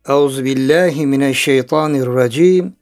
Euzubillahimineşşeytanirracim.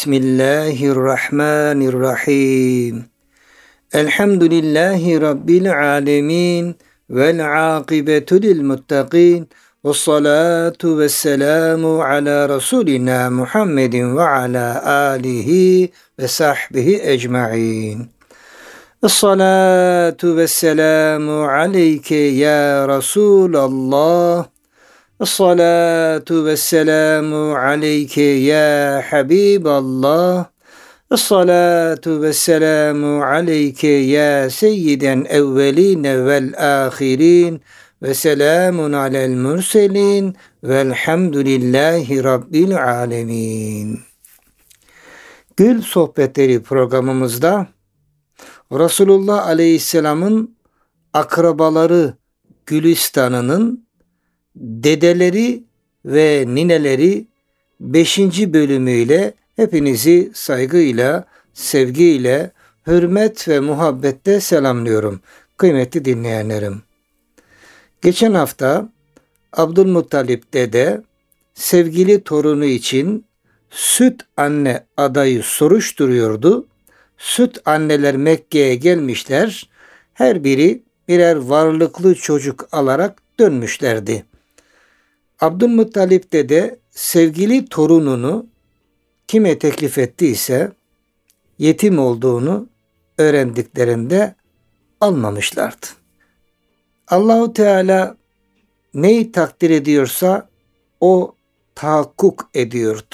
Bismillahirrahmanirrahim. Elhamdülillahi Rabbil alemin. Vel akibetu lil muttaqin. Vessalatu vesselamu ala Resulina Muhammedin ve ala alihi ve sahbihi ecma'in. Esselatu vesselamu aleyke ya Resulallah. Esselatu vesselamu aleyke ya Habiballah. Esselatu vesselamu aleyke ya seyyiden evveline vel ahirin. Ve selamun alel murselin. Velhamdülillahi Rabbil alemin. Gül Sohbetleri programımızda Resulullah Aleyhisselam'ın akrabaları Gülistanı'nın dedeleri ve nineleri 5. bölümüyle hepinizi saygıyla, sevgiyle, hürmet ve muhabbetle selamlıyorum kıymetli dinleyenlerim. Geçen hafta Abdülmuttalip dede sevgili torunu için süt anne adayı soruşturuyordu. Süt anneler Mekke'ye gelmişler. Her biri birer varlıklı çocuk alarak dönmüşlerdi. Abdülmuttalip dede sevgili torununu kime teklif ettiyse yetim olduğunu öğrendiklerinde almamışlardı. Allahu Teala neyi takdir ediyorsa o tahakkuk ediyordu.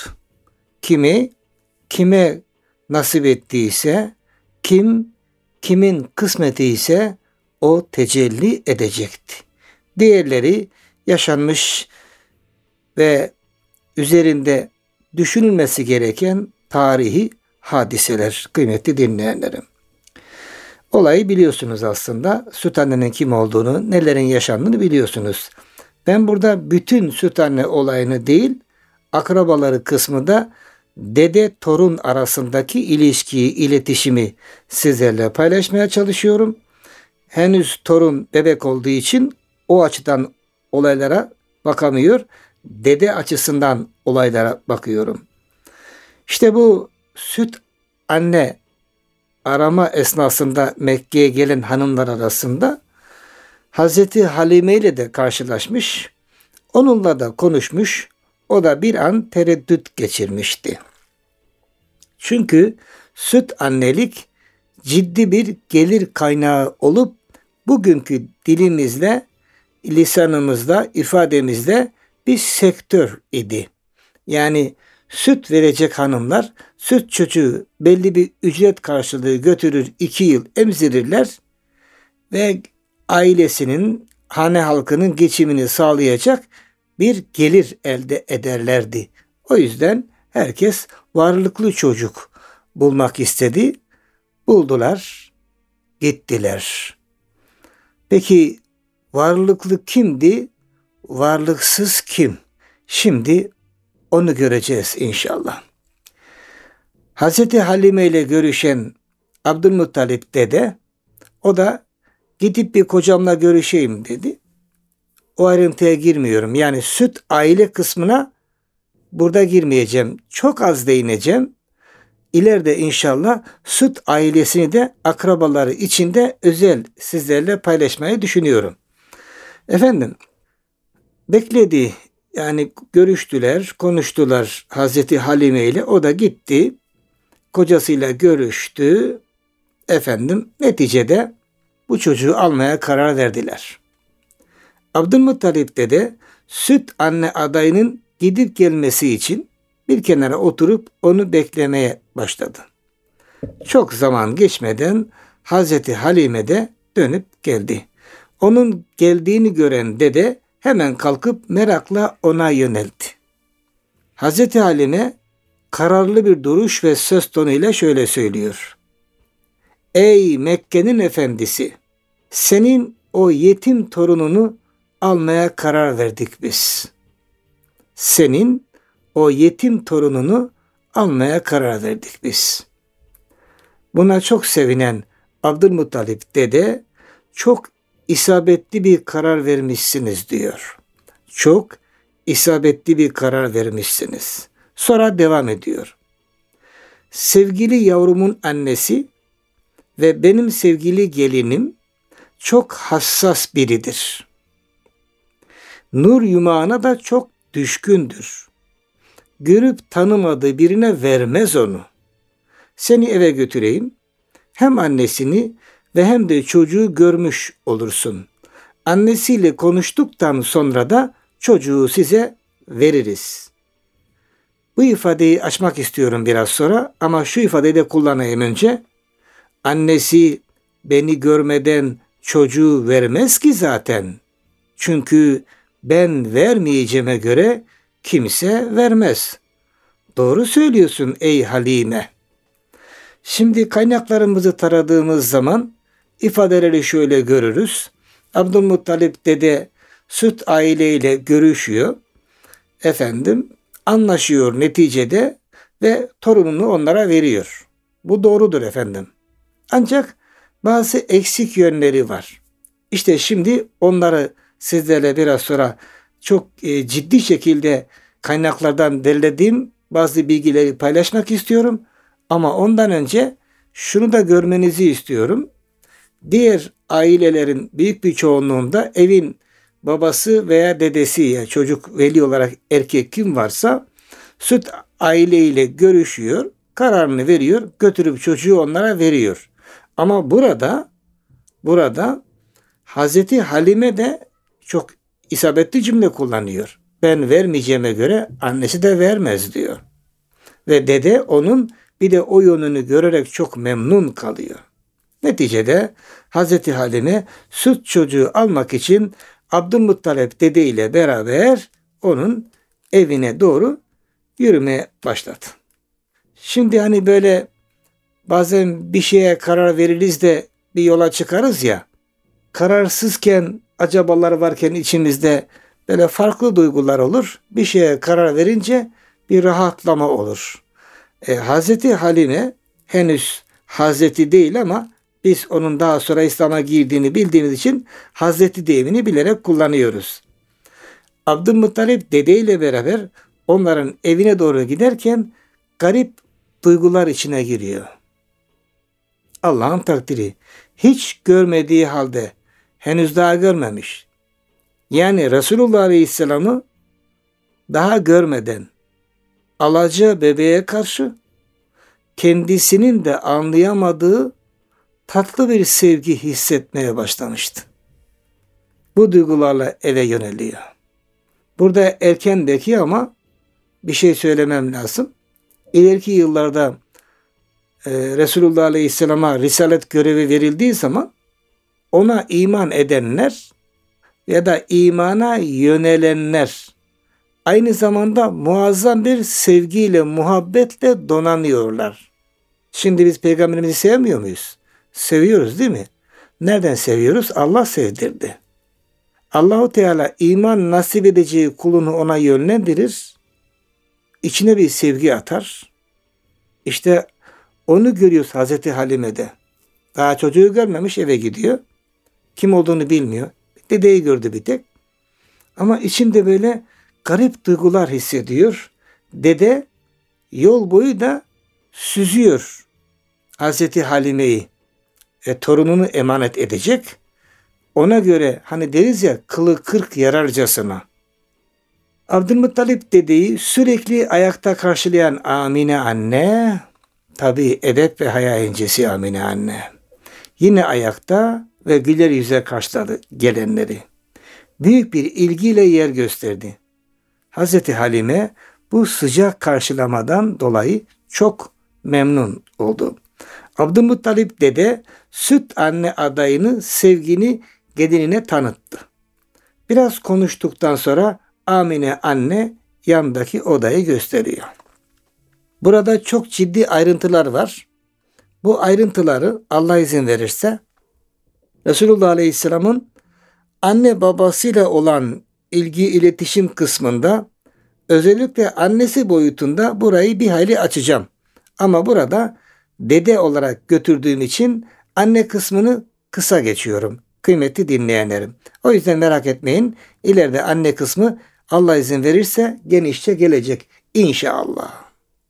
Kime nasip ettiyse, kimin kısmeti ise o tecelli edecekti. Diğerleri yaşanmış ve üzerinde düşünülmesi gereken tarihi hadiseler kıymetli dinleyenlerim. Olayı biliyorsunuz aslında. Süt annenin kim olduğunu, nelerin yaşandığını biliyorsunuz. Ben burada bütün süt anne olayını değil, akrabaları kısmı da dede torun arasındaki ilişkiyi, iletişimi sizlerle paylaşmaya çalışıyorum. Henüz torun bebek olduğu için o açıdan olaylara bakamıyor. Dede açısından olaylara bakıyorum. İşte bu süt anne arama esnasında Mekke'ye gelen hanımlar arasında Hazreti Halime ile de karşılaşmış. Onunla da konuşmuş. O da bir an tereddüt geçirmişti. Çünkü süt annelik ciddi bir gelir kaynağı olup bugünkü dilimizle, lisanımızda, ifademizde bir sektör idi. Yani süt verecek hanımlar süt çocuğu belli bir ücret karşılığı götürür, 2 yıl emzirirler ve ailesinin, hane halkının geçimini sağlayacak bir gelir elde ederlerdi. O yüzden herkes varlıklı çocuk bulmak istedi. Buldular, gittiler. Peki varlıklı kimdi? Varlıksız kim? Şimdi onu göreceğiz inşallah. Hazreti Halime ile görüşen Abdülmuttalip dede, o da gidip bir kocamla görüşeyim dedi. O ayrıntıya girmiyorum. Yani süt aile kısmına burada girmeyeceğim. Çok az değineceğim. İleride inşallah süt ailesini de akrabaları içinde özel sizlerle paylaşmayı düşünüyorum. Efendim, bekledi. Yani görüştüler, konuştular Hazreti Halime ile. O da gitti. Kocasıyla görüştü. Neticede bu çocuğu almaya karar verdiler. Abdülmuttalip dede süt anne adayının gidip gelmesi için bir kenara oturup onu beklemeye başladı. Çok zaman geçmeden Hazreti Halime de dönüp geldi. Onun geldiğini gören dede hemen kalkıp merakla ona yöneldi. Hazreti Halime kararlı bir duruş ve söz tonuyla şöyle söylüyor. Ey Mekke'nin efendisi! Senin o yetim torununu almaya karar verdik biz. Senin o yetim torununu almaya karar verdik biz. Buna çok sevinen Abdülmuttalip dede çok isabetli bir karar vermişsiniz diyor. Çok isabetli bir karar vermişsiniz. Sonra devam ediyor. Sevgili yavrumun annesi ve benim sevgili gelinim çok hassas biridir. Nur yumağına da çok düşkündür. Görüp tanımadığı birine vermez onu. Seni eve götüreyim. Hem annesini ve hem de çocuğu görmüş olursun. Annesiyle konuştuktan sonra da çocuğu size veririz. Bu ifadeyi açmak istiyorum biraz sonra ama şu ifadeyi de kullanayım önce. Annesi beni görmeden çocuğu vermez ki zaten. Çünkü ben vermeyeceğime göre kimse vermez. Doğru söylüyorsun ey Halime. Şimdi kaynaklarımızı taradığımız zaman ifadeleri şöyle görürüz. Abdülmuttalip dede süt aileyle görüşüyor. Anlaşıyor neticede ve torununu onlara veriyor. Bu doğrudur efendim. Ancak bazı eksik yönleri var. İşte şimdi onları sizlerle biraz sonra çok ciddi şekilde kaynaklardan derlediğim bazı bilgileri paylaşmak istiyorum. Ama ondan önce şunu da görmenizi istiyorum. Diğer ailelerin büyük bir çoğunluğunda evin babası veya dedesi ya çocuk veli olarak erkek kim varsa süt aileyle görüşüyor, kararını veriyor, götürüp çocuğu onlara veriyor. Ama burada Hazreti Halime de çok isabetli cümle kullanıyor. Ben vermeyeceğime göre annesi de vermez diyor. Ve dede onun bir de o yönünü görerek çok memnun kalıyor. Neticede Hazreti Halime süt çocuğu almak için Abdülmuttalip dede ile beraber onun evine doğru yürümeye başladı. Şimdi hani böyle bazen bir şeye karar veririz de bir yola çıkarız ya, kararsızken, acabalar varken içimizde böyle farklı duygular olur. Bir şeye karar verince bir rahatlama olur. Hazreti Halime henüz Hazreti değil ama biz onun daha sonra İslam'a girdiğini bildiğimiz için Hazreti deyimini bilerek kullanıyoruz. Abdülmuttalip dede ile beraber onların evine doğru giderken garip duygular içine giriyor. Allah'ın takdiri. Hiç görmediği halde henüz daha görmemiş. Yani Resulullah Aleyhisselam'ı daha görmeden alacağı bebeğe karşı kendisinin de anlayamadığı tatlı bir sevgi hissetmeye başlamıştı. Bu duygularla eve yöneliyor. Burada erkendeki ama bir şey söylemem lazım. İleriki yıllarda Resulullah Aleyhisselam'a risalet görevi verildiği zaman ona iman edenler ya da imana yönelenler aynı zamanda muazzam bir sevgiyle, muhabbetle donanıyorlar. Şimdi biz peygamberimizi sevmiyor muyuz? Seviyoruz değil mi? Nereden seviyoruz? Allah sevdirdi. Allahu Teala iman nasip edeceği kulunu ona yönlendirir. İçine bir sevgi atar. İşte onu görüyoruz Hazreti Halime'de. Daha çocuğu görmemiş, eve gidiyor. Kim olduğunu bilmiyor. Dedeyi gördü bir tek. Ama içinde böyle garip duygular hissediyor. Dede yol boyu da süzüyor Hazreti Halime'yi. Torununu emanet edecek. Ona göre hani deriz ya kılı kırk yararcasına. Abdülmuttalip dedeyi sürekli ayakta karşılayan Amine anne, tabii edep ve haya incesi Amine anne, yine ayakta ve güler yüze karşıladı gelenleri. Büyük bir ilgiyle yer gösterdi. Hazreti Halime bu sıcak karşılamadan dolayı çok memnun oldu. Abdülmuttalip dede süt anne adayını, sevgini gelinine tanıttı. Biraz konuştuktan sonra Amine anne yandaki odayı gösteriyor. Burada çok ciddi ayrıntılar var. Bu ayrıntıları Allah izin verirse Resulullah Aleyhisselam'ın anne babasıyla olan ilgi iletişim kısmında özellikle annesi boyutunda burayı bir hayli açacağım. Ama burada dede olarak götürdüğüm için anne kısmını kısa geçiyorum. Kıymetli dinleyenlerim. O yüzden merak etmeyin. İleride anne kısmı Allah izin verirse genişçe gelecek inşallah.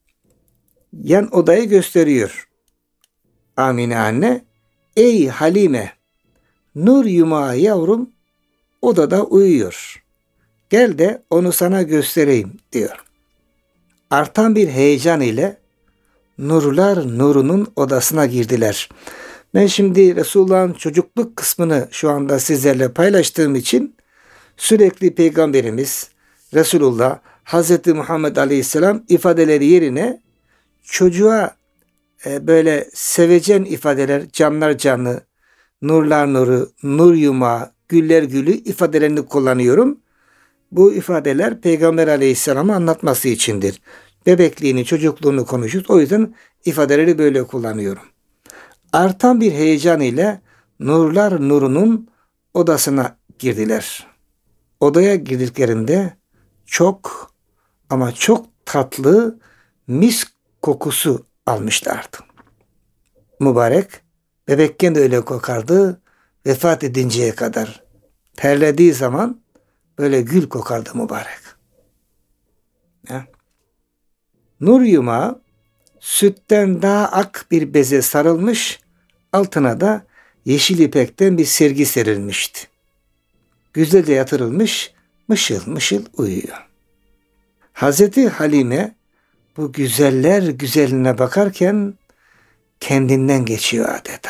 Yan odayı gösteriyor Amine anne. Ey Halime, nur yumağı yavrum odada uyuyor. Gel de onu sana göstereyim diyor. Artan bir heyecan ile nurlar nurunun odasına girdiler. Ben şimdi Resulullah'ın çocukluk kısmını şu anda sizlerle paylaştığım için sürekli Peygamberimiz Resulullah Hz. Muhammed Aleyhisselam ifadeleri yerine çocuğa böyle sevecen ifadeler, canlar canı, nurlar nuru, nur yumağı, güller gülü ifadelerini kullanıyorum. Bu ifadeler Peygamber Aleyhisselam'ı anlatması içindir. Bebekliğini, çocukluğunu konuşuyoruz. O yüzden ifadeleri böyle kullanıyorum. Artan bir heyecan ile nurlar nurunun odasına girdiler. Odaya girdiklerinde çok ama çok tatlı mis kokusu almışlardı. Mübarek bebekken de öyle kokardı, vefat edinceye kadar. Terlediği zaman böyle gül kokardı mübarek. Ya. Nur yumağı sütten daha ak bir beze sarılmış, altına da yeşil ipekten bir sergi serilmişti. Güzelce yatırılmış, mışıl mışıl uyuyor. Hazreti Halime bu güzeller güzeline bakarken kendinden geçiyor adeta.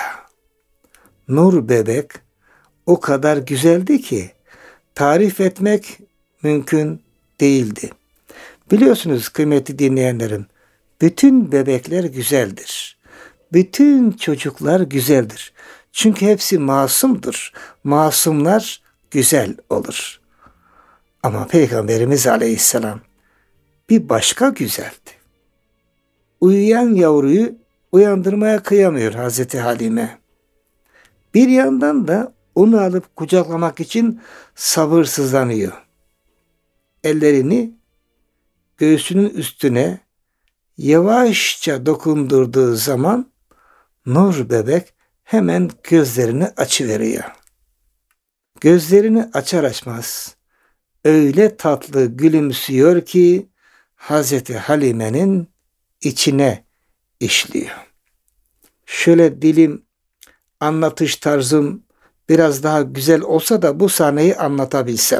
Nur bebek o kadar güzeldi ki tarif etmek mümkün değildi. Biliyorsunuz kıymetli dinleyenlerim, bütün bebekler güzeldir. Bütün çocuklar güzeldir. Çünkü hepsi masumdur. Masumlar güzel olur. Ama Peygamberimiz Aleyhisselam bir başka güzeldi. Uyuyan yavruyu uyandırmaya kıyamıyor Hazreti Halime. Bir yandan da onu alıp kucaklamak için sabırsızlanıyor. Ellerini göğsünün üstüne yavaşça dokundurduğu zaman nur bebek hemen gözlerini açıveriyor. Gözlerini açar açmaz öyle tatlı gülümsüyor ki Hazreti Halime'nin içine işliyor. Şöyle dilim, anlatış tarzım biraz daha güzel olsa da bu sahneyi anlatabilsem.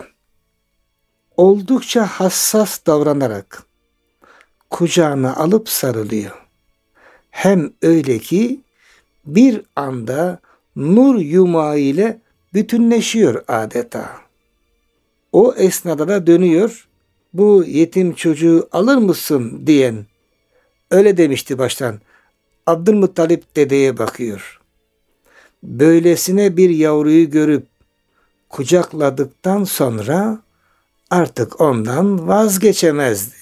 Oldukça hassas davranarak kucağına alıp sarılıyor. Hem öyle ki bir anda nur yumağı ile bütünleşiyor adeta. O esnada da dönüyor. Bu yetim çocuğu alır mısın diyen, öyle demişti baştan. Abdülmuttalip dedeye bakıyor. Böylesine bir yavruyu görüp kucakladıktan sonra artık ondan vazgeçemezdi.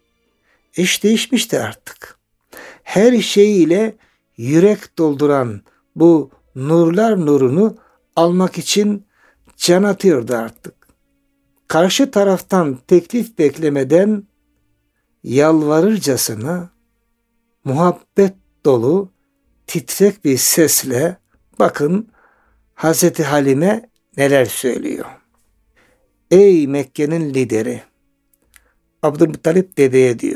İş değişmişti artık. Her şeyiyle yürek dolduran bu nurlar nurunu almak için can atıyordu artık. Karşı taraftan teklif beklemeden yalvarırcasına muhabbet dolu titrek bir sesle bakın Hazreti Halime neler söylüyor. Ey Mekke'nin lideri, Abdülmuttalip dedeye diyor.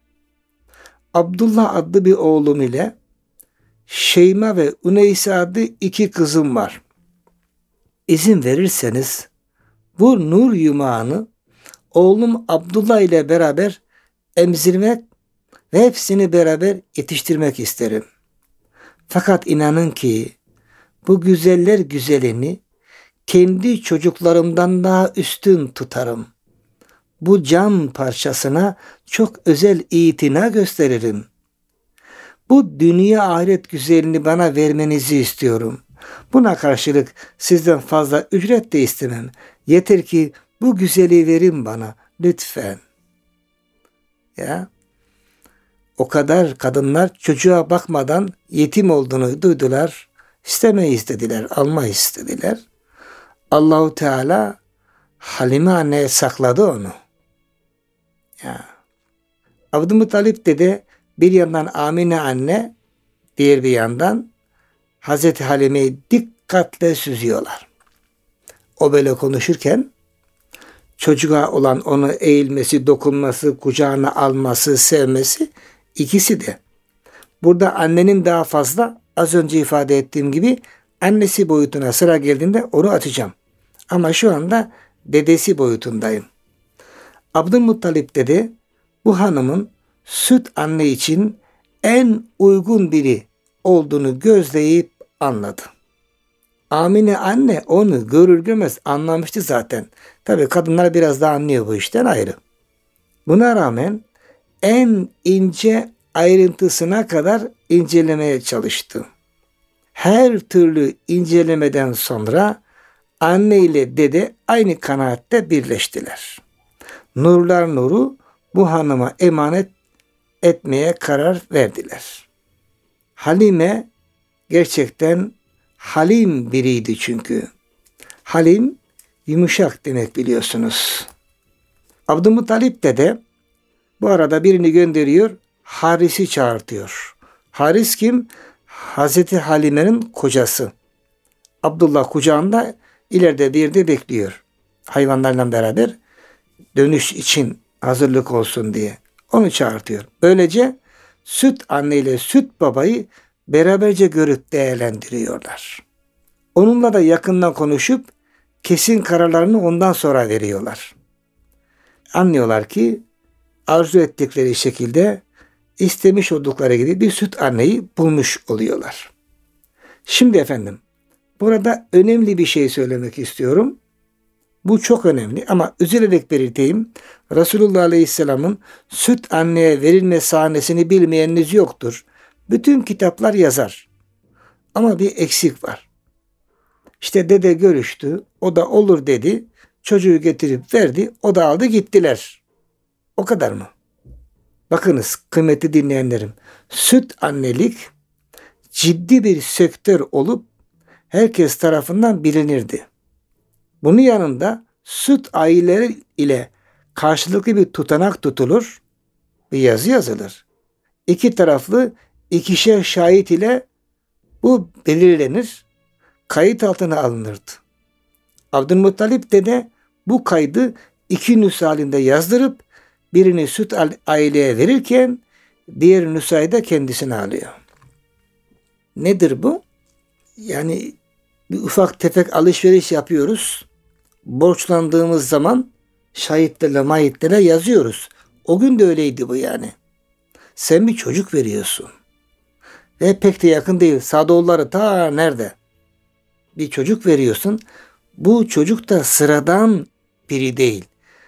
Abdullah adlı bir oğlum ile Şeyma ve Uneyse adlı 2 kızım var. İzin verirseniz bu nur yumağını oğlum Abdullah ile beraber emzirmek ve hepsini beraber yetiştirmek isterim. Fakat inanın ki bu güzeller güzelini kendi çocuklarımdan daha üstün tutarım. Bu can parçasına çok özel itina gösteririm. Bu dünya ahiret güzelini bana vermenizi istiyorum. Buna karşılık sizden fazla ücret de istemem. Yeter ki bu güzeli verin bana lütfen. Ya. O kadar kadınlar çocuğa bakmadan yetim olduğunu duydular. İstemeyiz dediler, almayız dediler. Allahu Teala Halime anneye sakladı onu. Ya. Abdülmuttalip dede bir yandan Amine anne, diğer bir yandan Hazreti Halime'yi dikkatle süzüyorlar. O böyle konuşurken çocuğa olan onu eğilmesi, dokunması, kucağına alması, sevmesi, ikisi de. Burada annenin daha fazla, az önce ifade ettiğim gibi annesi boyutuna sıra geldiğinde onu atacağım. Ama şu anda dedesi boyutundayım. Abdülmuttalip dede bu hanımın süt anne için en uygun biri olduğunu gözleyip anladı. Amine anne onu görür görmez anlamıştı zaten. Tabii kadınlar biraz daha anlıyor bu işten ayrı. Buna rağmen en ince ayrıntısına kadar incelemeye çalıştı. Her türlü incelemeden sonra anne ile dede aynı kanaatte birleştiler. Nurlar nuru bu hanıma emanet etmeye karar verdiler. Halime gerçekten halim biriydi çünkü. Halim yumuşak demek biliyorsunuz. Abdülmuttalip dede bu arada birini gönderiyor, Haris'i çağırtıyor. Haris kim? Hazreti Halime'nin kocası. Abdullah kucağında ileride bir yerde bekliyor. Hayvanlarla beraber dönüş için hazırlık olsun diye. Onu çağırtıyor. Böylece süt anne ile süt babayı beraberce görüp değerlendiriyorlar. Onunla da yakından konuşup kesin kararlarını ondan sonra veriyorlar. Anlıyorlar ki arzu ettikleri şekilde istemiş oldukları gibi bir süt anneyi bulmuş oluyorlar. Şimdi efendim burada önemli bir şey söylemek istiyorum. Bu çok önemli ama üzülerek belirteyim. Resulullah Aleyhisselam'ın süt anneye verilme sahnesini bilmeyeniniz yoktur. Bütün kitaplar yazar. Ama bir eksik var. İşte dede görüştü. O da olur dedi. Çocuğu getirip verdi. O da aldı gittiler. O kadar mı? Bakınız kıymetli dinleyenlerim. Süt annelik ciddi bir sektör olup herkes tarafından bilinirdi. Bunun yanında süt aileleri ile karşılıklı bir tutanak tutulur, bir yazı yazılır. İki taraflı ikişer şahit ile bu belirlenir, kayıt altına alınırdı. Abdülmuttalip dede bu kaydı iki nüsha halinde yazdırıp birini süt aileye verirken diğer nüshayı da kendisine alıyor. Nedir bu? Yani bir ufak tefek alışveriş yapıyoruz. Borçlandığımız zaman şahitlerle mahitlere yazıyoruz. O gün de öyleydi bu yani. Sen bir çocuk veriyorsun. Ve pek de yakın değil. Sadoğulları ta nerede? Bir çocuk veriyorsun. Bu çocuk da sıradan biri değil.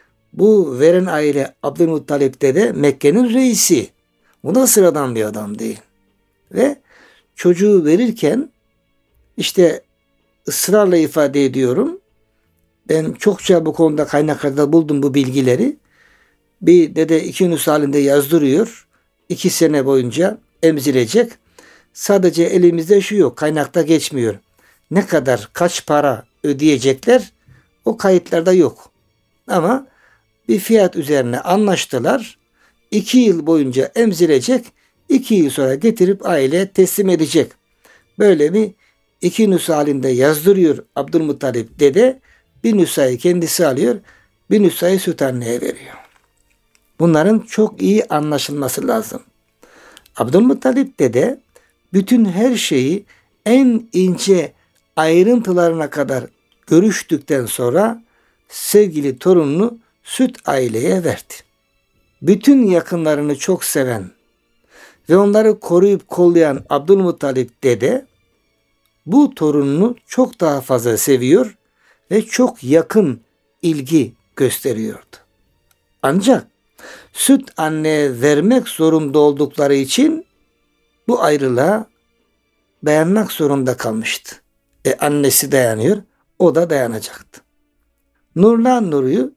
Bu veren aile Abdülmuttalip dede Mekke'nin reisi. Bu da sıradan bir adam değil. Ve çocuğu verirken işte ısrarla ifade ediyorum. Ben çokça bu konuda kaynaklarda buldum bu bilgileri. Bir dede iki nüs halinde yazdırıyor. 2 sene boyunca emzirecek. Sadece elimizde şu yok. Kaynakta geçmiyor. Ne kadar, kaç para ödeyecekler o kayıtlarda yok. Ama bir fiyat üzerine anlaştılar. 2 yıl boyunca emzirecek. 2 yıl sonra getirip aileye teslim edecek. Böyle bir 2 nüs halinde yazdırıyor Abdülmuttalip dede. Bir nüshayı kendisi alıyor. Bir nüshayı süt anneye veriyor. Bunların çok iyi anlaşılması lazım. Abdülmuttalip dede bütün her şeyi en ince ayrıntılarına kadar görüştükten sonra sevgili torununu süt aileye verdi. Bütün yakınlarını çok seven ve onları koruyup kollayan Abdülmuttalip dede bu torununu çok daha fazla seviyor ve çok yakın ilgi gösteriyordu. Ancak süt anneye vermek zorunda oldukları için bu ayrılığa dayanmak zorunda kalmıştı. Annesi dayanıyor, o da dayanacaktı. Nurlan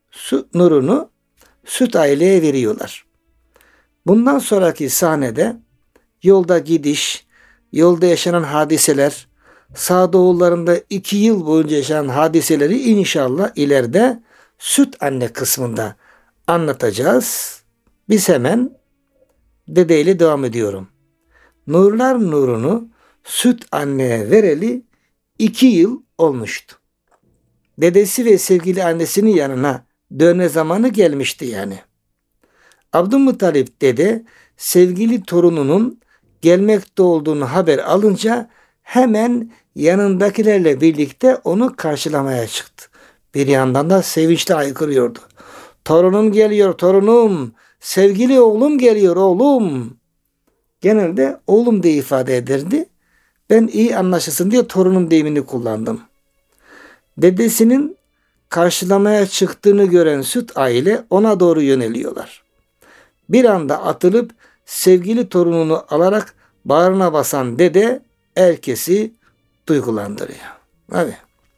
nurunu süt aileye veriyorlar. Bundan sonraki sahnede yolda gidiş, yolda yaşanan hadiseler, Sağdoğullarında 2 yıl boyunca yaşanan hadiseleri inşallah ileride süt anne kısmında anlatacağız. Biz hemen dedeyle devam ediyorum. Nurlar nurunu süt anneye vereli 2 yıl olmuştu. Dedesi ve sevgili annesinin yanına dönme zamanı gelmişti yani. Abdülmuttalip dede sevgili torununun gelmekte olduğunu haber alınca hemen yanındakilerle birlikte onu karşılamaya çıktı. Bir yandan da sevinçle haykırıyordu. Torunum geliyor, torunum. Sevgili oğlum geliyor, oğlum. Genelde oğlum diye ifade ederdi. Ben iyi anlaşılsın diye torunum deyimini kullandım. Dedesinin karşılamaya çıktığını gören süt aile ona doğru yöneliyorlar. Bir anda atılıp sevgili torununu alarak bağrına basan dede herkesi duygulandırıyor. Abi.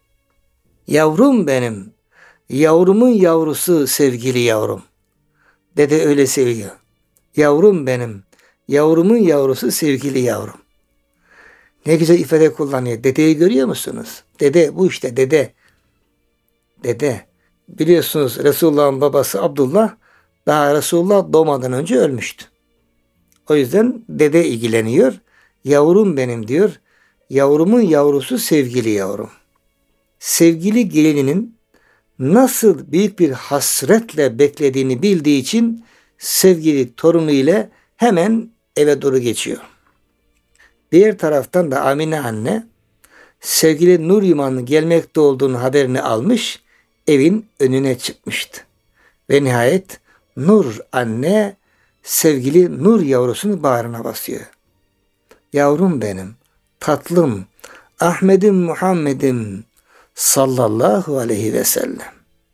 Yavrum benim, yavrumun yavrusu sevgili yavrum. Dede öyle seviyor. Yavrum benim, yavrumun yavrusu sevgili yavrum. Ne güzel ifade kullanıyor. Dedeyi görüyor musunuz? Dede bu işte dede. Dede. Biliyorsunuz Resulullah'ın babası Abdullah daha Resulullah doğmadan önce ölmüştü. O yüzden dede ilgileniyor. Yavrum benim diyor. Yavrumun yavrusu sevgili yavrum. Sevgili gelininin nasıl büyük bir hasretle beklediğini bildiği için sevgili torunu ile hemen eve doğru geçiyor. Diğer taraftan da Amine anne sevgili Nur Yaman'ın gelmekte olduğunu haberini almış, evin önüne çıkmıştı. Ve nihayet Nur anne sevgili Nur yavrusunu bağrına basıyor. Yavrum benim, tatlım, Ahmet'im Muhammed'im sallallahu aleyhi ve sellem.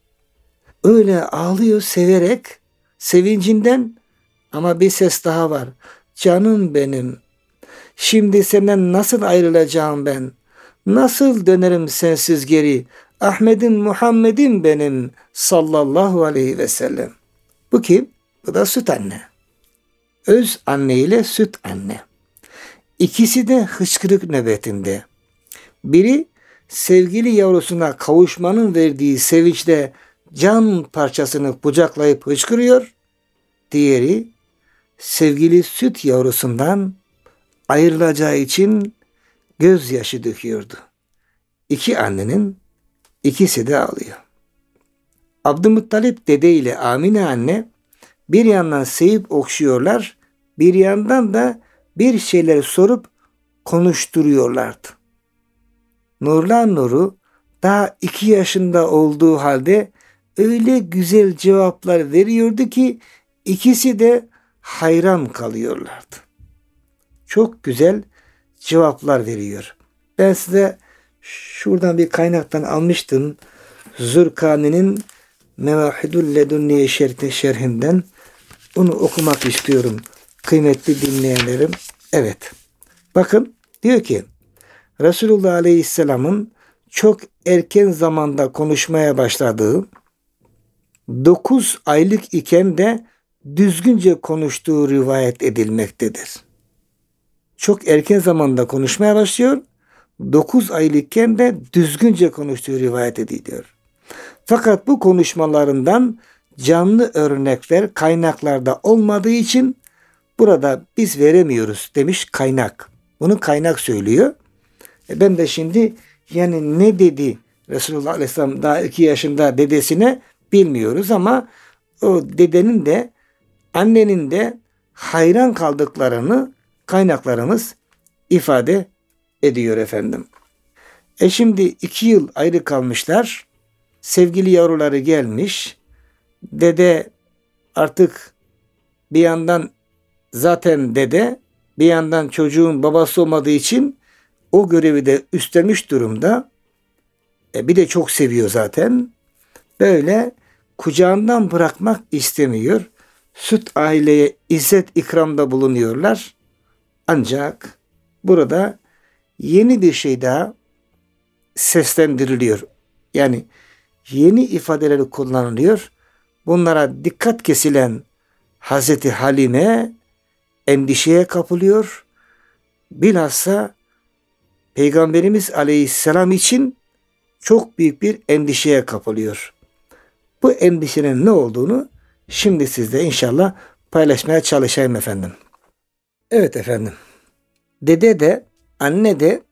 Öyle ağlıyor severek, sevincinden, ama bir ses daha var. Canım benim, şimdi senden nasıl ayrılacağım ben? Nasıl dönerim sensiz geri? Ahmet'im Muhammed'im benim sallallahu aleyhi ve sellem. Bu kim? Bu da süt anne. Öz anne ile süt anne. İkisi de hıçkırık nöbetinde. Biri sevgili yavrusuna kavuşmanın verdiği sevinçle can parçasını kucaklayıp hıçkırıyor. Diğeri sevgili süt yavrusundan ayrılacağı için gözyaşı döküyordu. İki annenin ikisi de ağlıyor. Abdülmuttalip dede ile Amine anne bir yandan sevip okşuyorlar, bir yandan da bir şeyler sorup konuşturuyorlardı. Nurlan Nur'u daha 2 yaşında olduğu halde öyle güzel cevaplar veriyordu ki ikisi de hayran kalıyorlardı. Çok güzel cevaplar veriyor. Ben size şuradan bir kaynaktan almıştım. Zurkani'nin Mevahidul Ledunniye şerhinden. Onu okumak istiyorum kıymetli dinleyenlerim. Evet. Bakın diyor ki Resulullah Aleyhisselam'ın çok erken zamanda konuşmaya başladığı, 9 aylık iken de düzgünce konuştuğu rivayet edilmektedir. Çok erken zamanda konuşmaya başlıyor, 9 aylıkken de düzgünce konuştuğu rivayet ediliyor. Fakat bu konuşmalarından canlı örnekler kaynaklarda olmadığı için burada biz veremiyoruz demiş kaynak. Bunu kaynak söylüyor. Ben de şimdi yani ne dedi Resulullah Aleyhisselam daha 2 yaşında dedesine bilmiyoruz ama o dedenin de annenin de hayran kaldıklarını kaynaklarımız ifade ediyor efendim. Şimdi 2 yıl ayrı kalmışlar. Sevgili yavruları gelmiş. Dede artık bir yandan zaten dede, bir yandan çocuğun babası olmadığı için o görevi de üstlenmiş durumda. Bir de çok seviyor zaten. Böyle kucağından bırakmak istemiyor. Süt aileye izzet ikramda bulunuyorlar. Ancak burada yeni bir şey daha seslendiriliyor. Yani yeni ifadeleri kullanılıyor. Bunlara dikkat kesilen Hazreti Halime endişeye kapılıyor. Bilhassa Peygamberimiz Aleyhisselam için çok büyük bir endişeye kapılıyor. Bu endişenin ne olduğunu şimdi sizle inşallah paylaşmaya çalışayım efendim. Evet efendim. Dede de anne de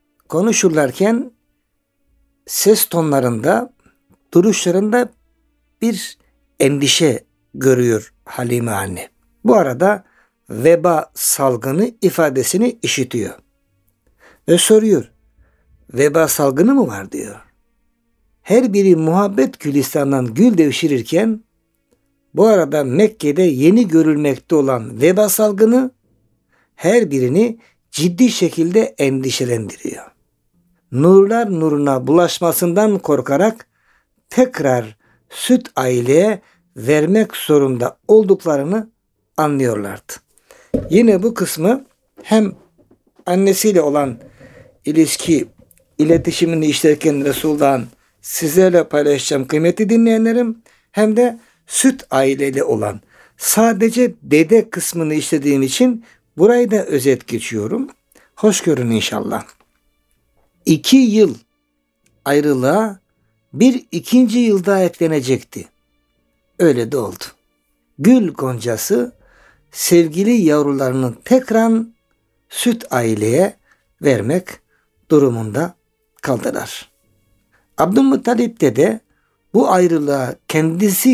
konuşurlarken ses tonlarında, duruşlarında bir endişe görüyor Halime anne. Bu arada veba salgını ifadesini işitiyor. Ve soruyor. Veba salgını mı var diyor. Her biri muhabbet gülistanından gül devşirirken bu arada Mekke'de yeni görülmekte olan veba salgını her birini ciddi şekilde endişelendiriyor. Nurlar nuruna bulaşmasından korkarak tekrar süt aileye vermek zorunda olduklarını anlıyorlardı. Yine bu kısmı hem annesiyle olan iletişimini işlerken Resulullah'ın sizlerle paylaşacağım kıymetli dinleyenlerim, hem de süt aileyle olan sadece dede kısmını işlediğim için burayı da özet geçiyorum. Hoş görün inşallah. 2 yıl ayrılığa bir ikinci yıl daha eklenecekti. Öyle de oldu. Gül goncası sevgili yavrularının tekrar süt aileye vermek durumunda kaldılar. Abdülmuttalip de bu ayrılığa kendisi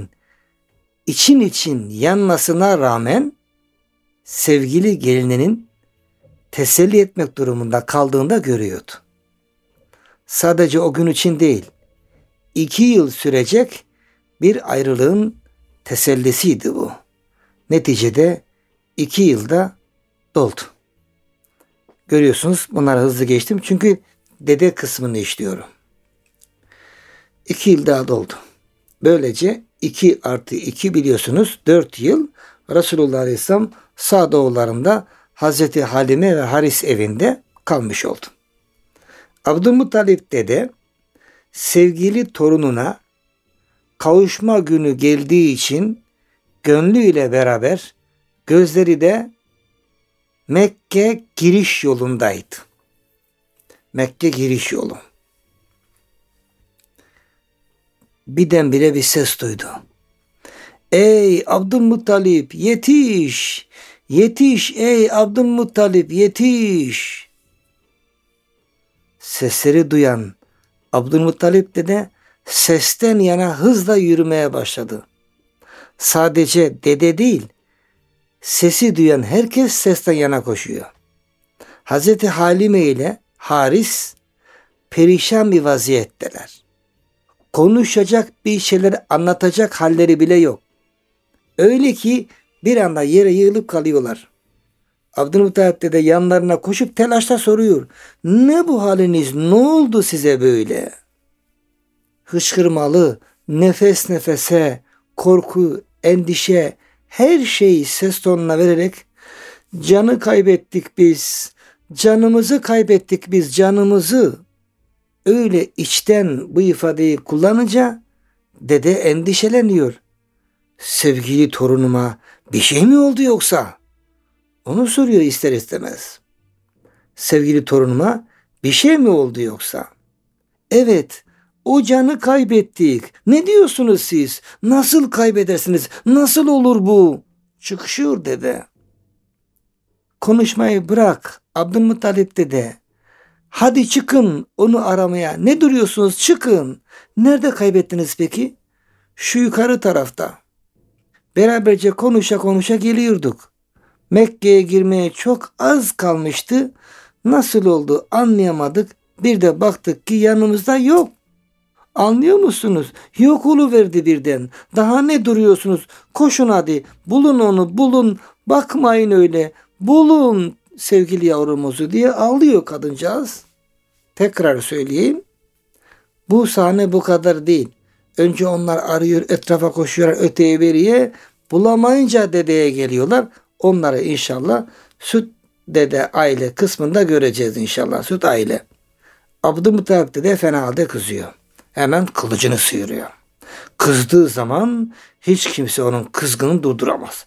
için yanmasına rağmen sevgili gelininin teselli etmek durumunda kaldığında görüyordu. Sadece o gün için değil, 2 yıl sürecek bir ayrılığın tesellisiydi bu. Neticede 2 yılda doldu. Görüyorsunuz, bunları hızlı geçtim çünkü dede kısmını işliyorum. 2 yıl daha doldu. Böylece 2 artı 2 biliyorsunuz 4 yıl Resulullah Aleyhisselam Sa'doğullarında Hazreti Halime ve Haris evinde kalmış oldu. Abdülmuttalip dede sevgili torununa kavuşma günü geldiği için gönlüyle beraber gözleri de Mekke giriş yolundaydı. Mekke giriş yolu. Birdenbire bir ses duydu. Ey Abdülmuttalip yetiş! Yetiş ey Abdülmuttalip yetiş! Sesleri duyan Abdülmuttalip de sesten yana hızla yürümeye başladı. Sadece dede değil, sesi duyan herkes sesten yana koşuyor. Hazreti Halime ile Haris perişan bir vaziyetteler. Konuşacak bir şeyler anlatacak halleri bile yok. Öyle ki bir anda yere yığılıp kalıyorlar. Abdülmuttalip de yanlarına koşup telaşla soruyor. Ne bu haliniz? Ne oldu size böyle? Hıçkırmalı, nefes nefese, korku, endişe, her şeyi ses tonuna vererek canı kaybettik biz, canımızı kaybettik biz, canımızı. Öyle içten bu ifadeyi kullanınca dede endişeleniyor. Sevgili torunuma bir şey mi oldu yoksa? Onu soruyor ister istemez. Sevgili torunuma bir şey mi oldu yoksa? Evet, o canı kaybettik. Ne diyorsunuz siz? Nasıl kaybedersiniz? Nasıl olur bu? Çıkışıyor dede. Konuşmayı bırak Abdülmuttalip dede. Hadi çıkın onu aramaya. Ne duruyorsunuz? Çıkın. Nerede kaybettiniz peki? Şu yukarı tarafta. Beraberce konuşa konuşa geliyorduk. Mekke'ye girmeye çok az kalmıştı. Nasıl oldu anlayamadık. Bir de baktık ki yanımızda yok. Anlıyor musunuz? Yok oluverdi birden. Daha ne duruyorsunuz? Koşun hadi. Bulun onu bulun. Bakmayın öyle. Bulun sevgili yavrumuzu diye ağlıyor kadıncağız. Tekrar söyleyeyim. Bu sahne bu kadar değil. Önce onlar arıyor, etrafa koşuyorlar, öteye beriye. Bulamayınca dedeye geliyorlar. Onları inşallah süt dede aile kısmında göreceğiz inşallah. Süt aile. Abdülmuttalip dede fena halde kızıyor. Hemen kılıcını sıyırıyor. Kızdığı zaman hiç kimse onun kızgınını durduramaz.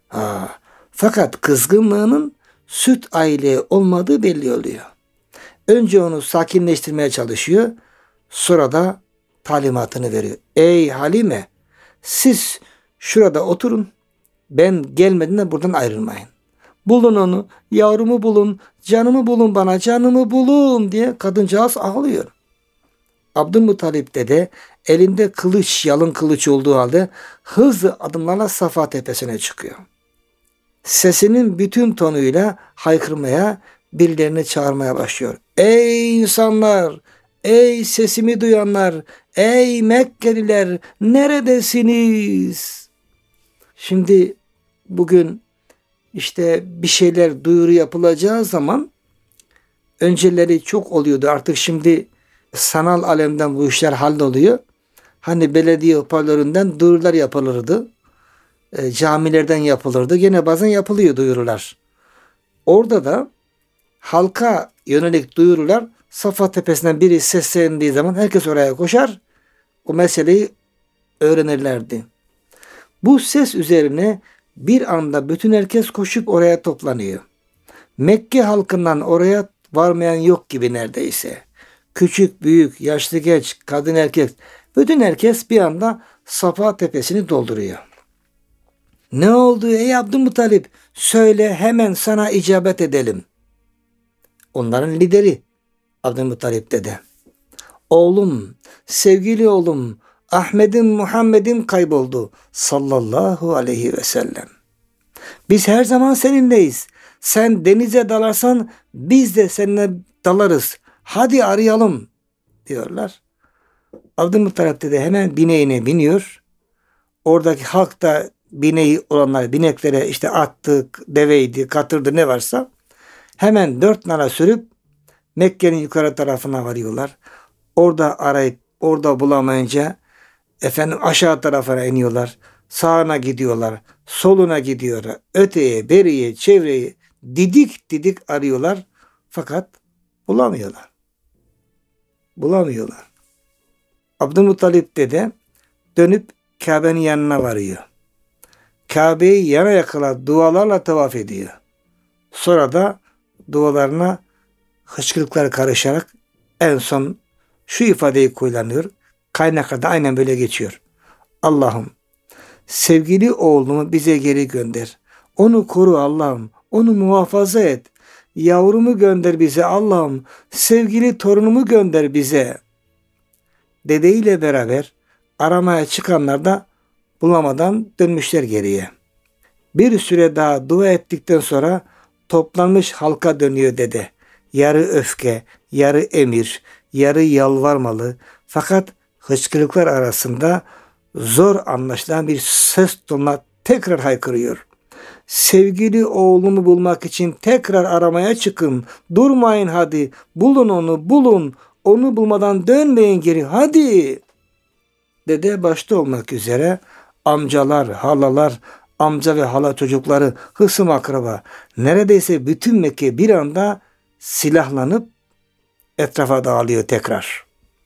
Fakat kızgınlığının süt aile olmadığı belli oluyor. Önce onu sakinleştirmeye çalışıyor. Sonra da talimatını veriyor. Ey Halime, siz şurada oturun. Ben gelmeden buradan ayrılmayın. Bulun onu, yavrumu bulun, canımı bulun bana, canımı bulun diye kadıncağız ağlıyor. Abdülmuttalip dede elinde kılıç, yalın kılıç olduğu halde hızlı adımlarla Safa tepesine çıkıyor. Sesinin bütün tonuyla haykırmaya, birilerini çağırmaya başlıyor. Ey insanlar! Ey sesimi duyanlar! Ey Mekkeliler! Neredesiniz? Şimdi bugün işte bir şeyler duyuru yapılacağı zaman önceleri çok oluyordu. Artık şimdi sanal alemden bu işler halloluyor. Hani belediye hoparlöründen duyurular yapılırdı. Camilerden yapılırdı. Gene bazen yapılıyor duyurular. Orada da halka yönelik duyurular, Safa Tepesi'nden biri seslendiği zaman herkes oraya koşar. O meseleyi öğrenirlerdi. Bu ses üzerine bir anda bütün herkes koşup oraya toplanıyor. Mekke halkından oraya varmayan yok gibi neredeyse. Küçük, büyük, yaşlı, genç, kadın, erkek, bütün herkes bir anda Safa Tepesi'ni dolduruyor. Ne oldu ey Abdülmuttalip? Söyle, hemen sana icabet edelim. Onların lideri Abdülmuttalip dede. Oğlum, sevgili oğlum, Ahmet'im, Muhammed'im kayboldu sallallahu aleyhi ve sellem. Biz her zaman seninleyiz. Sen denize dalarsan biz de seninle dalarız. Hadi arayalım diyorlar. Abdülmuttalip dede hemen bineğine biniyor. Oradaki halk da bineği olanlar bineklere işte attı, deveydi, katırdı ne varsa hemen 4 nala sürüp Mekke'nin yukarı tarafına varıyorlar. Orada arayıp orada bulamayınca aşağı tarafına iniyorlar. Sağına gidiyorlar. Soluna gidiyorlar. Öteye, beriye, çevreye didik didik arıyorlar. Fakat bulamıyorlar. Bulamıyorlar. Abdülmuttalip dede dönüp Kabe'nin yanına varıyor. Kabe'yi yana yakala dualarla tavaf ediyor. Sonra da dualarına hıçkırıklar karışarak en son şu ifadeyi kullanıyor. Kaynaklarda aynen böyle geçiyor. Allah'ım sevgili oğlumu bize geri gönder. Onu koru Allah'ım. Onu muhafaza et. Yavrumu gönder bize Allah'ım. Sevgili torunumu gönder bize. Dedeyle beraber aramaya çıkanlar da bulamadan dönmüşler geriye. Bir süre daha dua ettikten sonra toplanmış halka dönüyor dede. Yarı öfke, yarı emir, yarı yalvarmalı. Fakat hıçkırıklar arasında zor anlaşılan bir ses tonuna tekrar haykırıyor. Sevgili oğlumu bulmak için tekrar aramaya çıkın. Durmayın hadi. Bulun onu, bulun. Onu bulmadan dönmeyin geri. Hadi. Dede başta olmak üzere amcalar, halalar, amca ve hala çocukları, hısım akraba, neredeyse bütün Mekke bir anda silahlanıp etrafa dağılıyor tekrar.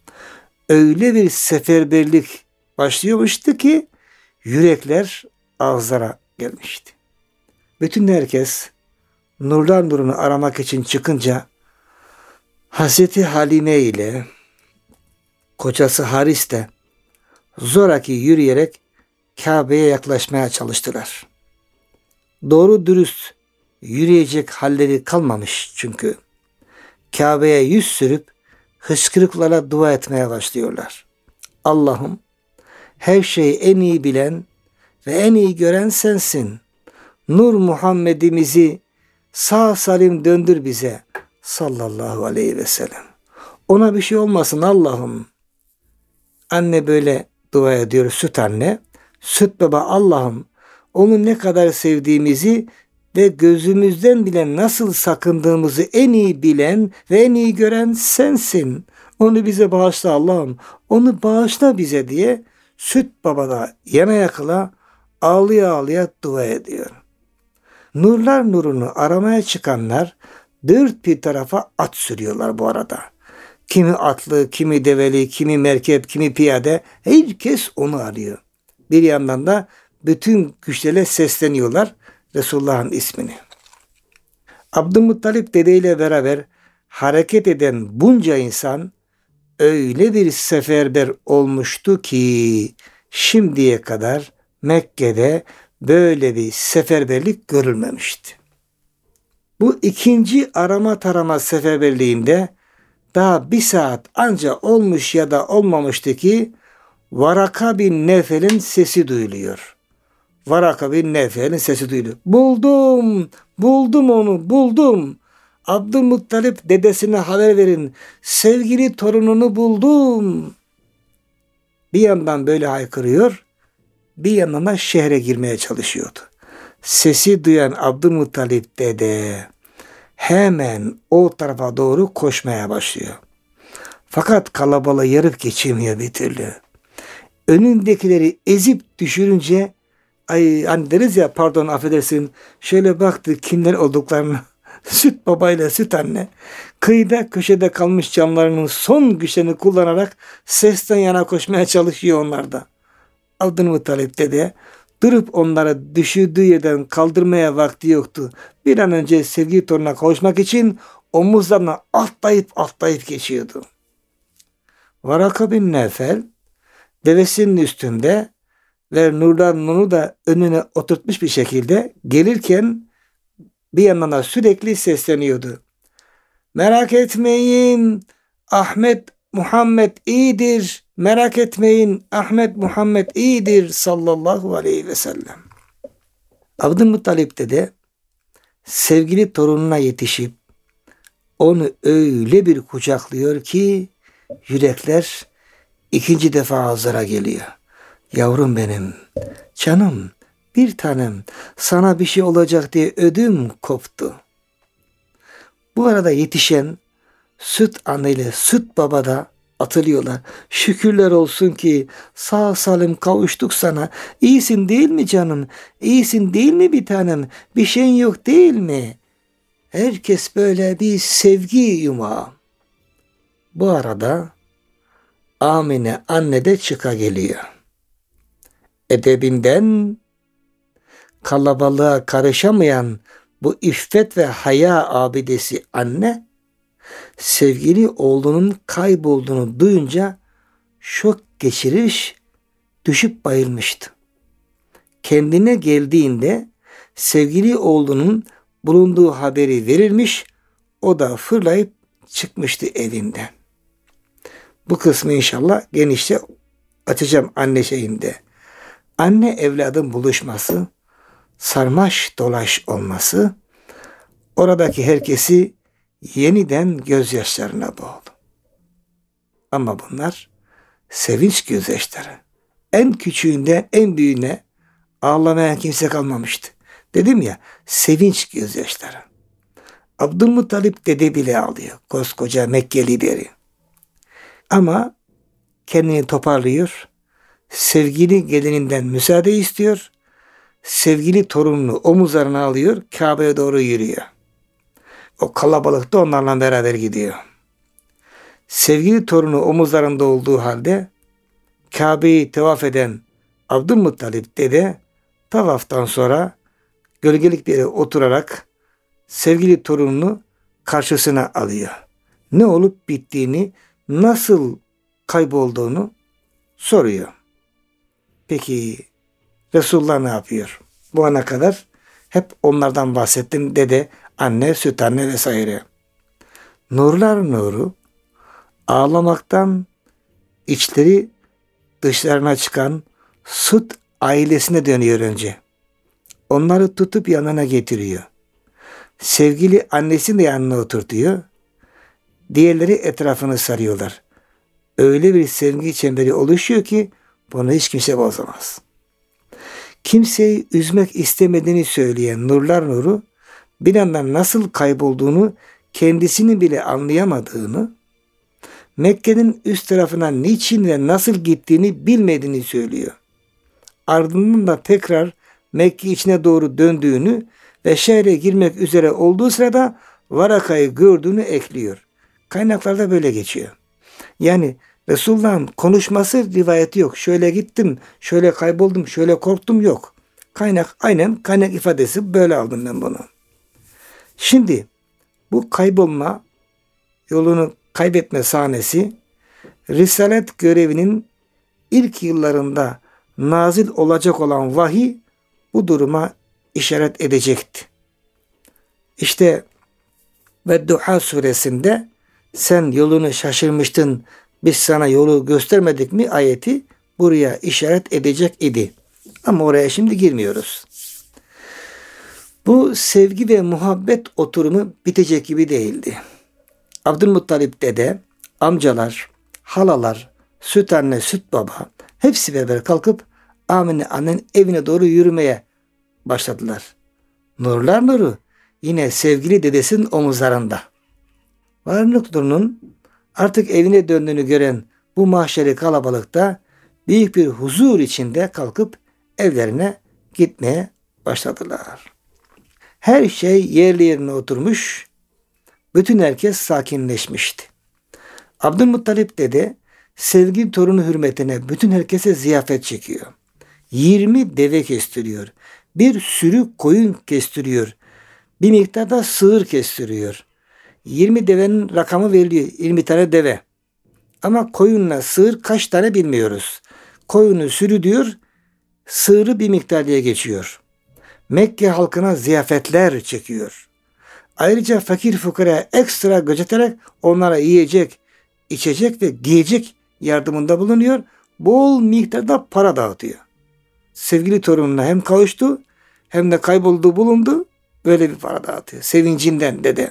Öyle bir seferberlik başlıyormuştu ki yürekler ağızlara gelmişti. Bütün herkes nurlar nurunu aramak için çıkınca Hazreti Halime ile kocası Haris de zoraki yürüyerek Kabe'ye yaklaşmaya çalıştılar. Doğru dürüst yürüyecek halleri kalmamış çünkü. Kabe'ye yüz sürüp hıçkırıklarla dua etmeye başlıyorlar. Allah'ım her şeyi en iyi bilen ve en iyi gören sensin. Nur Muhammed'imizi sağ salim döndür bize sallallahu aleyhi ve sellem. Ona bir şey olmasın Allah'ım. Anne böyle dua ediyor, süt anne. Süt baba Allah'ım onu ne kadar sevdiğimizi ve gözümüzden bile nasıl sakındığımızı en iyi bilen ve en iyi gören sensin. Onu bize bağışla Allah'ım. Onu bağışla bize diye süt baba da yana yakıla ağlıya ağlıya dua ediyor. Nurlar nurunu aramaya çıkanlar dört bir tarafa at sürüyorlar bu arada. Kimi atlı, kimi develi, kimi merkep, kimi piyade. Herkes onu arıyor. Bir yandan da bütün güçlerle sesleniyorlar Resulullah'ın ismini. Abdülmuttalip dedeyle beraber hareket eden bunca insan öyle bir seferber olmuştu ki şimdiye kadar Mekke'de böyle bir seferberlik görülmemişti. Bu ikinci arama tarama seferberliğinde daha bir saat anca olmuş ya da olmamıştı ki Varaka bin Nevfel'in sesi duyuluyor. Varaka bin Nevfel'in sesi duyuluyor. Buldum, buldum onu, buldum. Abdülmuttalip dedesine haber verin. Sevgili torununu buldum. Bir yandan böyle haykırıyor, bir yandan da şehre girmeye çalışıyordu. Sesi duyan Abdülmuttalip dede hemen o tarafa doğru koşmaya başlıyor. Fakat kalabalığı yarıp geçemiyor bir türlü. Önündekileri ezip düşürünce hani deriz ya, pardon affedersin, şöyle baktı kimler olduklarını. Süt babayla süt anne kıyıda köşede kalmış canlarının son güçlerini kullanarak sesten yana koşmaya çalışıyor onlar da. Abdülmuttalip dede durup onları düşürdüğü yerden kaldırmaya vakti yoktu. Bir an önce sevgili torununa kavuşmak için omuzlarına atlayıp geçiyordu. Varaka bin Nevfel devesinin üstünde ve Nur'u da önüne oturtmuş bir şekilde gelirken bir yandan da sürekli sesleniyordu. Merak etmeyin, Ahmet Muhammed iyidir. Merak etmeyin, Ahmet Muhammed iyidir sallallahu aleyhi ve sellem. Abdülmuttalip dede sevgili torununa yetişip onu öyle bir kucaklıyor ki yürekler ikinci defa hazıra geliyor. Yavrum benim, canım, bir tanem, sana bir şey olacak diye ödüm koptu. Bu arada yetişen süt anne ile süt baba da atılıyorlar. Şükürler olsun ki sağ salim kavuştuk sana. İyisin değil mi canım? İyisin değil mi bir tanem? Bir şeyin yok değil mi? Herkes böyle bir sevgi yumağı. Bu arada Amine anne de çıka geliyor. Edebinden kalabalığa karışamayan bu iffet ve haya abidesi anne, sevgili oğlunun kaybolduğunu duyunca şok geçiriş, düşüp bayılmıştı. Kendine geldiğinde sevgili oğlunun bulunduğu haberi verilmiş, o da fırlayıp çıkmıştı evinden. Bu kısmı inşallah genişte açacağım anne şeyinde. Anne evladın buluşması, sarmaş dolaş olması, oradaki herkesi yeniden gözyaşlarına boğdu. Ama bunlar sevinç gözyaşları. En küçüğünden en büyüğüne ağlamayan kimse kalmamıştı. Dedim ya, sevinç gözyaşları. Abdülmuttalip dede bile ağlıyor. Koskoca Mekke lideri. Ama kendini toparlıyor. Sevgili gelininden müsaade istiyor. Sevgili torununu omuzlarına alıyor. Kabe'ye doğru yürüyor. O kalabalık da onlarla beraber gidiyor. Sevgili torunu omuzlarında olduğu halde Kabe'yi tavaf eden Abdülmuttalip dede tavaftan sonra gölgelik bir yere oturarak sevgili torununu karşısına alıyor. Ne olup bittiğini, nasıl kaybolduğunu soruyor. Peki Resulullah ne yapıyor? Bu ana kadar hep onlardan bahsettim. Dede, anne, süt anne vesaire. Nurlar nuru ağlamaktan içleri dışlarına çıkan süt ailesine dönüyor önce. Onları tutup yanına getiriyor. Sevgili annesini de yanına oturtuyor. Diğerleri etrafını sarıyorlar. Öyle bir sevgi çemberi oluşuyor ki bunu hiç kimse bozamaz. Kimseyi üzmek istemediğini söyleyen Nurlar Nuru bir yandan nasıl kaybolduğunu, kendisini bile anlayamadığını, Mekke'nin üst tarafına niçin ve nasıl gittiğini bilmediğini söylüyor. Ardından da tekrar Mekke içine doğru döndüğünü ve şehre girmek üzere olduğu sırada Varaka'yı gördüğünü ekliyor. Kaynaklarda böyle geçiyor. Yani Resulullah'ın konuşması rivayeti yok. Şöyle gittim, şöyle kayboldum, şöyle korktum yok. Kaynak ifadesi böyle aldım ben bunu. Şimdi bu kaybolma, yolunu kaybetme sahnesi Risalet görevinin ilk yıllarında nazil olacak olan vahiy bu duruma işaret edecekti. İşte Vedduha suresinde sen yolunu şaşırmıştın, biz sana yolu göstermedik mi ayeti buraya işaret edecek idi. Ama oraya şimdi girmiyoruz. Bu sevgi ve muhabbet oturumu bitecek gibi değildi. Abdülmuttalip dede, amcalar, halalar, süt anne, süt baba hepsi beraber kalkıp Amine annenin evine doğru yürümeye başladılar. Nurlar nuru yine sevgili dedesinin omuzlarında. Varlık nurunun artık evine döndüğünü gören bu mahşeri kalabalıkta büyük bir huzur içinde kalkıp evlerine gitmeye başladılar. Her şey yerli yerine oturmuş, bütün herkes sakinleşmişti. Abdülmuttalip dede sevgili torunu hürmetine bütün herkese ziyafet çekiyor. 20 deve kestiriyor. Bir sürü koyun kestiriyor. Bir miktarda sığır kestiriyor. 20 devenin rakamı veriliyor. 20 tane deve. Ama koyunla sığır kaç tane bilmiyoruz. Koyunu sürü diyor, sığırı bir miktar diye geçiyor. Mekke halkına ziyafetler çekiyor. Ayrıca fakir fukara ekstra gözeterek onlara yiyecek, içecek ve giyecek yardımında bulunuyor. Bol miktarda para dağıtıyor. Sevgili torununa hem kavuştu hem de kaybolduğu bulundu. Böyle bir para dağıtıyor. Sevincinden dede.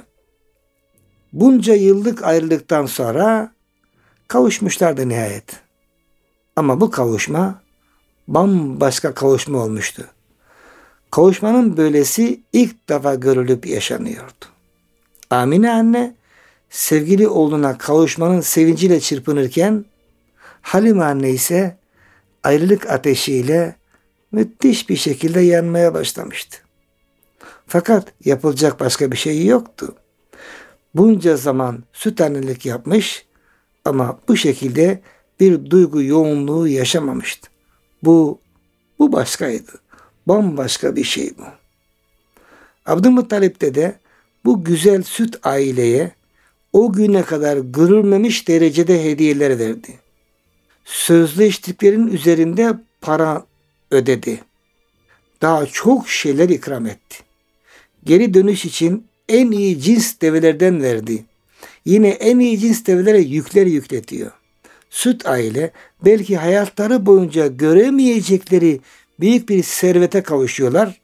Bunca yıllık ayrılıktan sonra kavuşmuşlardı nihayet. Ama bu kavuşma bambaşka kavuşma olmuştu. Kavuşmanın böylesi ilk defa görülüp yaşanıyordu. Amine anne sevgili oğluna kavuşmanın sevinciyle çırpınırken Halime anne ise ayrılık ateşiyle müthiş bir şekilde yanmaya başlamıştı. Fakat yapılacak başka bir şey yoktu. Bunca zaman süt annelik yapmış ama bu şekilde bir duygu yoğunluğu yaşamamıştı. Bu başkaydı. Bambaşka bir şey bu. Abdülmuttalip dede bu güzel süt aileye o güne kadar görülmemiş derecede hediyeler verdi. Sözleştiklerin üzerinde para ödedi. Daha çok şeyler ikram etti. Geri dönüş için en iyi cins develerden verdi. Yine en iyi cins develere yükler yükletiyor. Süt aile belki hayatları boyunca göremeyecekleri büyük bir servete kavuşuyorlar.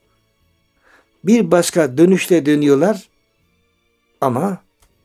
Bir başka dönüşle dönüyorlar. Ama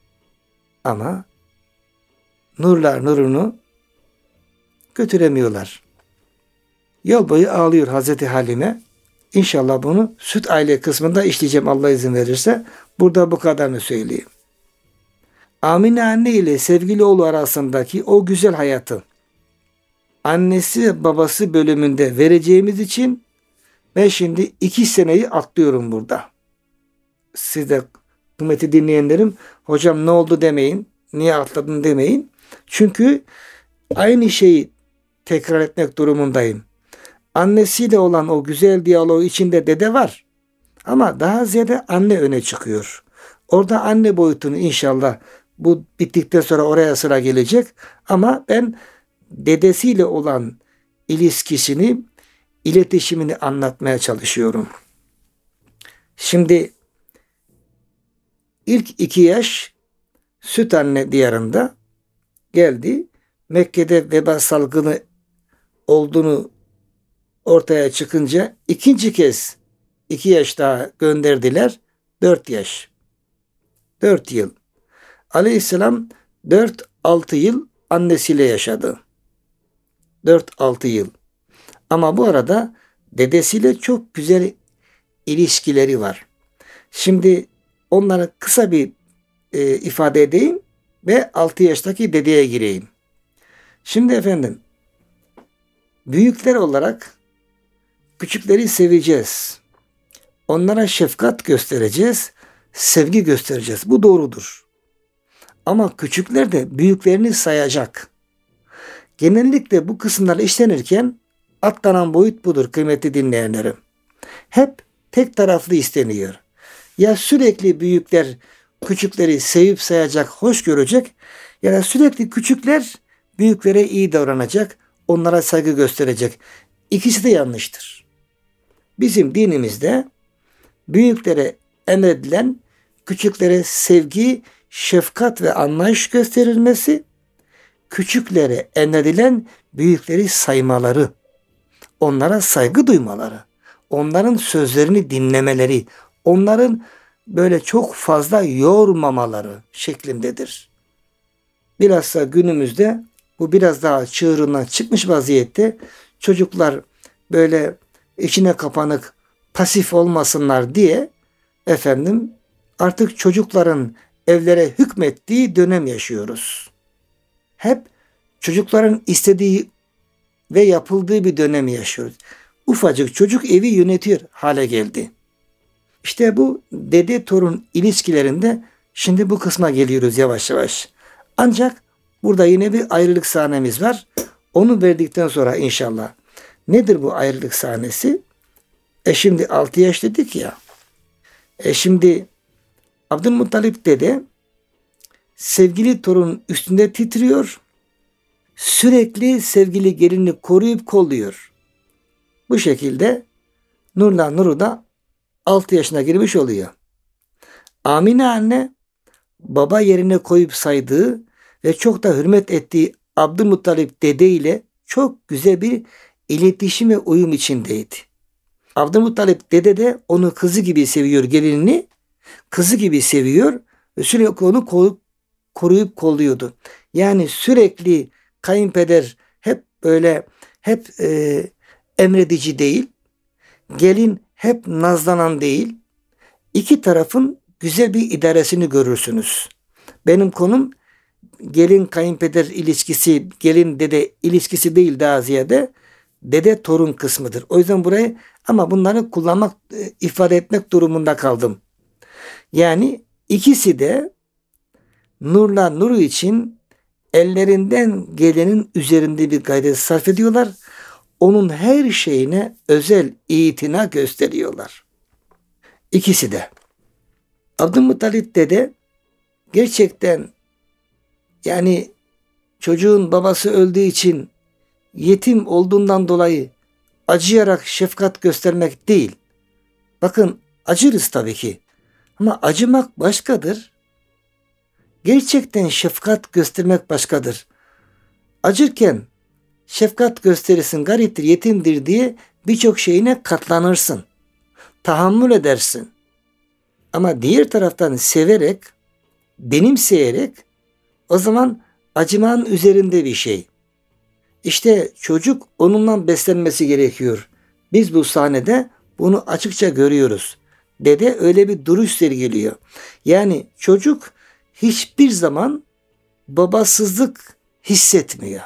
nurlar nurunu götüremiyorlar. Yol boyu ağlıyor Hazreti Halime. İnşallah bunu süt aile kısmında işleyeceğim Allah izin verirse. Burada bu kadarını söyleyeyim. Amine anne ile sevgili oğlu arasındaki o güzel hayatı annesi ve babası bölümünde vereceğimiz için ben şimdi 2 seneyi atlıyorum burada. Siz de kıymetli dinleyenlerim, hocam ne oldu demeyin, niye atladın demeyin. Çünkü aynı şeyi tekrar etmek durumundayım. Annesiyle olan o güzel diyaloğu içinde dede var. Ama daha ziyade anne öne çıkıyor. Orada anne boyutunu inşallah bu bittikten sonra oraya sıra gelecek. Ama ben dedesiyle olan ilişkisini, iletişimini anlatmaya çalışıyorum. Şimdi ilk 2 yaş süt anne diyarında geldi. Mekke'de veba salgını olduğunu ortaya çıkınca ikinci kez 2 yaş daha gönderdiler. 4 yaş. 4 yıl. Aleyhisselam 4-6 yıl annesiyle yaşadı. 4-6 yıl. Ama bu arada dedesiyle çok güzel ilişkileri var. Şimdi onları kısa bir ifade edeyim ve 6 yaştaki dedeye gireyim. Şimdi efendim, büyükler olarak küçükleri seveceğiz. Onlara şefkat göstereceğiz, sevgi göstereceğiz. Bu doğrudur. Ama küçükler de büyüklerini sayacak. Genellikle bu kısımlar işlenirken atlanan boyut budur kıymetli dinleyenlerim. Hep tek taraflı isteniyor. Ya sürekli büyükler küçükleri sevip sayacak, hoş görecek ya da sürekli küçükler büyüklere iyi davranacak, onlara saygı gösterecek. İkisi de yanlıştır. Bizim dinimizde büyüklere emredilen küçüklere sevgi, şefkat ve anlayış gösterilmesi, küçüklere emredilen büyükleri saymaları, onlara saygı duymaları, onların sözlerini dinlemeleri, onların böyle çok fazla yormamaları şeklindedir. Bilhassa günümüzde bu biraz daha çığırından çıkmış vaziyette. Çocuklar böyle içine kapanık, pasif olmasınlar diye artık çocukların evlere hükmettiği dönem yaşıyoruz. Hep çocukların istediği ve yapıldığı bir dönemi yaşıyoruz. Ufacık çocuk evi yönetiyor hale geldi. İşte bu dede torun ilişkilerinde şimdi bu kısma geliyoruz yavaş yavaş. Ancak burada yine bir ayrılık sahnemiz var. Onu verdikten sonra inşallah. Nedir bu ayrılık sahnesi? Şimdi 6 yaş dedik ya. Şimdi Abdülmuttalip dede sevgili torunun üstünde titriyor. Sürekli sevgili gelini koruyup kolluyor. Bu şekilde Nur'la da 6 yaşına girmiş oluyor. Amine anne baba yerine koyup saydığı ve çok da hürmet ettiği Abdülmuttalip dede ile çok güzel bir iletişim ve uyum içindeydi. Abdülmuttalip dede de onu kızı gibi seviyor, gelinini kızı gibi seviyor ve sürekli onu koruyup kolluyordu. Yani sürekli kayınpeder hep emredici değil, gelin hep nazlanan değil. İki tarafın güzel bir idaresini görürsünüz. Benim konum gelin kayınpeder ilişkisi, gelin dede ilişkisi değil, daha ziyade dede torun kısmıdır. O yüzden burayı ama bunları kullanmak, ifade etmek durumunda kaldım. Yani ikisi de Nur'la Nuru için ellerinden gelenin üzerinde bir gayret sarf ediyorlar. Onun her şeyine özel itina gösteriyorlar. İkisi de. Abdülmuttalip dede gerçekten yani çocuğun babası öldüğü için yetim olduğundan dolayı acıyarak şefkat göstermek değil. Bakın acırız tabii ki. Ama acımak başkadır. Gerçekten şefkat göstermek başkadır. Acırken şefkat gösterirsin, gariptir, yetimdir diye birçok şeyine katlanırsın. Tahammül edersin. Ama diğer taraftan severek, benimseyerek o zaman acımanın üzerinde bir şey. İşte çocuk onunla beslenmesi gerekiyor. Biz bu sahnede bunu açıkça görüyoruz. Dede öyle bir duruş sergiliyor. Yani çocuk hiçbir zaman babasızlık hissetmiyor.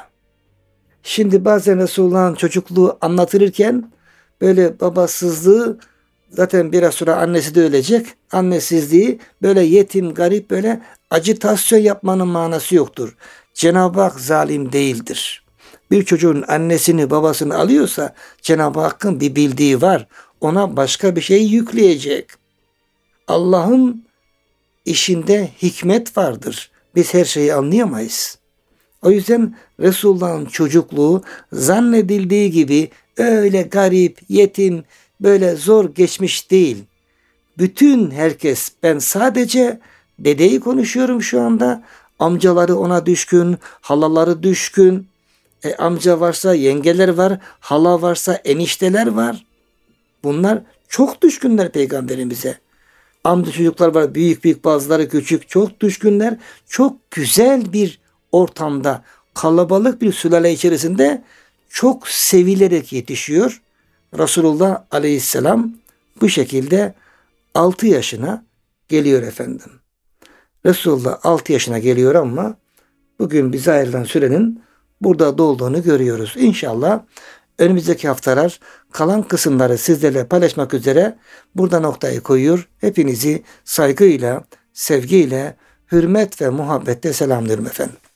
Şimdi bazen Resulullah'ın çocukluğu anlatılırken böyle babasızlığı, zaten biraz sonra annesi de ölecek, annesizliği böyle yetim, garip, böyle ajitasyon yapmanın manası yoktur. Cenab-ı Hak zalim değildir. Bir çocuğun annesini babasını alıyorsa Cenab-ı Hakk'ın bir bildiği var. Ona başka bir şey yükleyecek. Allah'ın işinde hikmet vardır. Biz her şeyi anlayamayız. O yüzden Resulullah'ın çocukluğu zannedildiği gibi öyle garip, yetim, böyle zor geçmiş değil. Bütün herkes, ben sadece dedeyi konuşuyorum şu anda. Amcaları ona düşkün, halaları düşkün. Amca varsa yengeler var, hala varsa enişteler var. Bunlar çok düşkünler peygamberimize. Amca çocuklar var, büyük bazıları küçük, çok düşkünler. Çok güzel bir ortamda, kalabalık bir sülale içerisinde çok sevilerek yetişiyor. Resulullah Aleyhisselam bu şekilde 6 yaşına geliyor efendim. Resulullah 6 yaşına geliyor ama bugün bize ayrılan sürenin burada dolduğunu görüyoruz. İnşallah önümüzdeki haftalar kalan kısımları sizlerle paylaşmak üzere burada noktayı koyuyor. Hepinizi saygıyla, sevgiyle, hürmet ve muhabbetle selamlıyorum efendim.